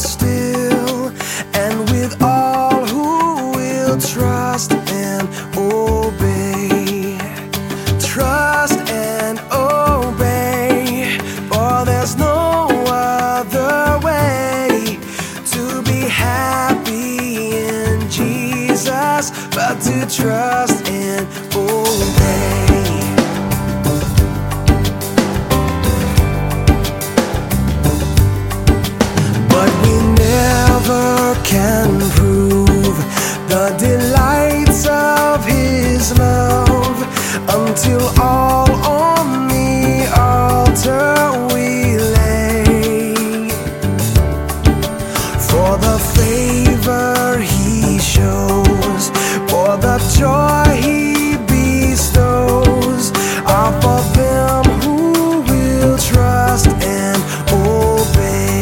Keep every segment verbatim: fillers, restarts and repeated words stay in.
still, and with all who will trust and obey. Trust and obey, for there's no other way to be happy in Jesus but to trust and obey. Can prove the delights of His love until all on the altar we lay. For the favor He shows, for the joy He bestows, are for them who will trust and obey.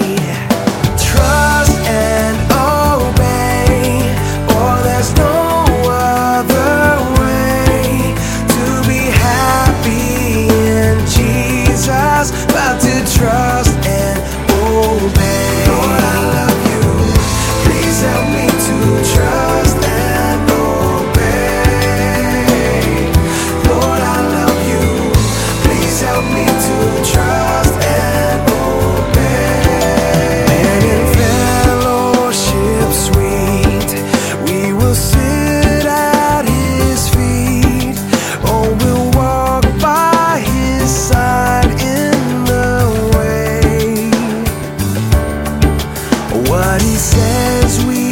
About to trust and obey. Lord, I love you. Please help me to trust and obey. Lord, I love you. Please help me to trust and obey. And in fellowship sweet, we will sit at His feet. Oh, we'll walk by His side. What He says we